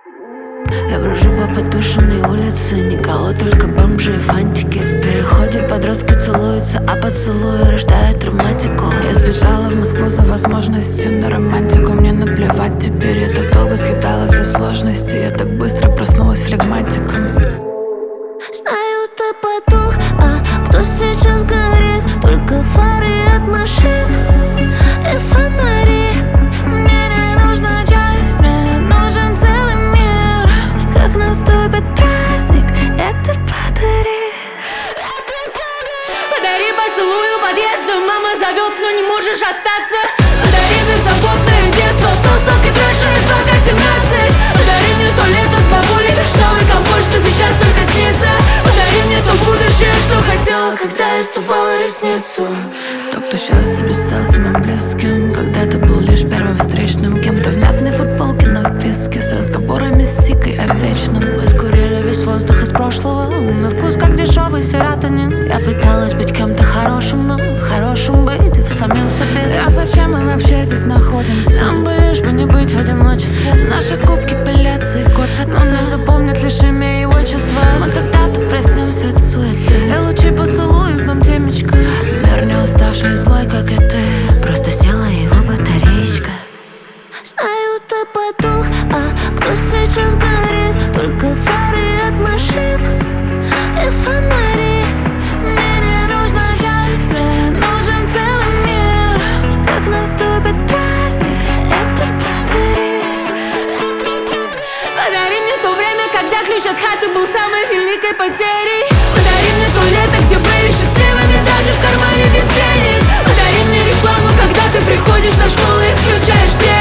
Я брожу по потушенной улице, никого, только бомжи и фантики. В переходе подростки целуются, а поцелуи рождают травматику. Я сбежала в Москву за возможностью на романтику. Мне наплевать теперь, я так долго съедала за сложности. Я так быстро проснулась флегматиком. Знаю, ты потух, а кто сейчас горит? Только фары от машин и фонари. Мне не нужна часть, мне нужен целый мир. Как наступит праздник, это подари. Подари поцелуй у подъезда, мама зовет, но не можешь остаться. Подари беззаботное детство, в толстовке трэша и 2К17. Подари мне то лето с бабулей, вишневый компот, что сейчас только снится. Подари мне то будущее, что хотела, когда я стувала ресницу. Тот, кто сейчас тебе стал самым близким, когда-то был лишь первым встречным. Кем-то в мятной футболке на вписке, с разговорами с Сикой о вечном. Мы скурили весь воздух из прошлого, на вкус как дешевый серотонин. Я пыталась быть кем-то хорошим, но хорошим быть это самим себе. А зачем мы вообще здесь находимся? Нам бы лишь бы не быть в одиночестве. Наши кубки пылятся и копятся, но мир запомнит лишь имя и отчество. Мы когда-то проснемся от суеты, и лучи поцелуют нам темечко. Мир не уставший и злой, как и ты, просто села его батареечка. Знаю, ты потух, а кто сейчас горит? Только фары от машин и фонари. Мне не нужна часть, мне нужен целый мир. Как наступит праздник, это подари. Подари мне то время, когда ключ от хаты был самой великой потерей. Подари мне то лето, где были счастливыми даже в кармане без денег. Подари мне рекламу, когда ты приходишь со школы и включаешь телек.